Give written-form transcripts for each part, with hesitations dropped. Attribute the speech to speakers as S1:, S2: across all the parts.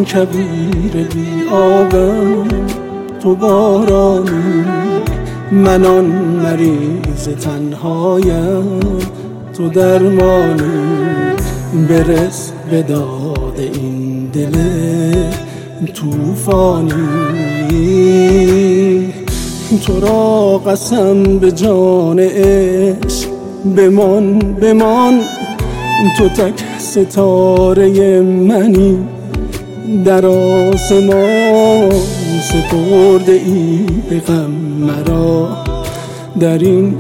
S1: کویر بی آبم، تو بارانی، من آن مریض تنهایم، تو درمانی. برس به داد این دل توفانی، تو را قسم به جان عشق، بمان بمان، تو تک ستاره منی، در آسمان سپرده ای به غم مرا، در این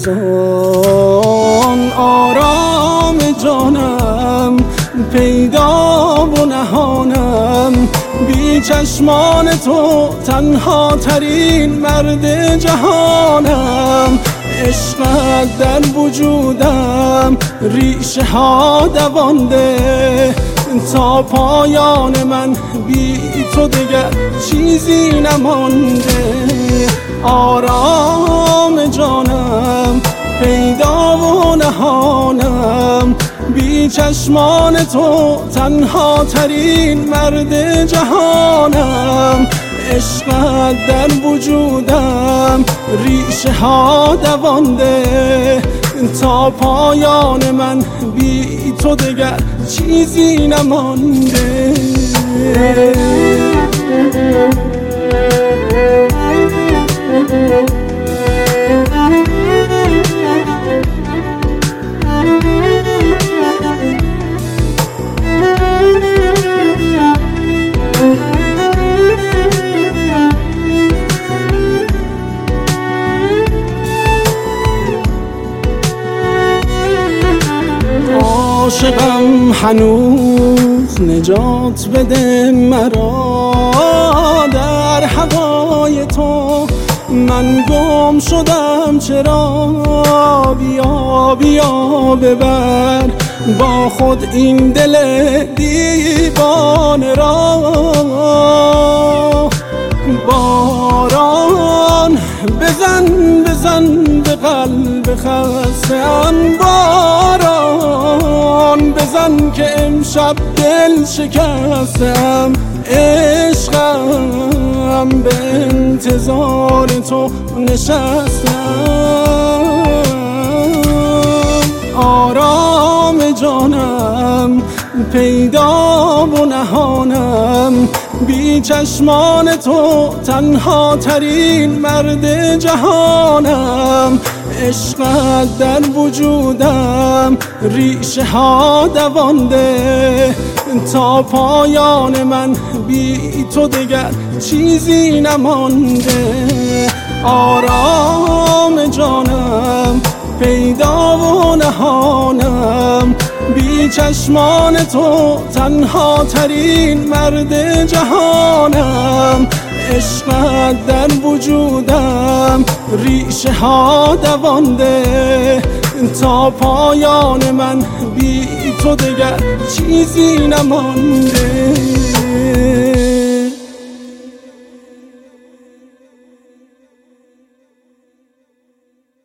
S1: خزان. آرام جانم پیدا و نهانم، بی چشمان تو تنها ترین مرد جهانم. عشقت در وجودم ریشه ها دوانده، تا پایان من بی تو دگر چیزی نمانده. آرام جانم پیدا و نهانم، بی چشمان تو تنها ترین مرد جهانم. عشقت در وجودم ریشه ها دوانده، تا پایان من بی تو دگر چیزی نمانده. عاشقم هنوز نجات بده مرا، در هوای تو من گم شدم چرا. بیا بیا ببر با خود این دل دیوانه را. باران بزن بزن به قلب خسته‌ام، باران بزن که امشب دل شکستم. عشقم به انتظار تو نشستم. آرام جانم پیدا و نهانم، بی چشمان تو تنها ترین مرد جهانم. عشقت در وجودم ریشه ها دوانده، تا پایان من بی تو دگر چیزی نمانده. آرام جانم پیدا و نهانم، بی چشمان تو تنها ترین مرد جهانم. عشقت در وجودم ریشه ها دوانده، تا پایان من بی تو دگر چیزی نمانده.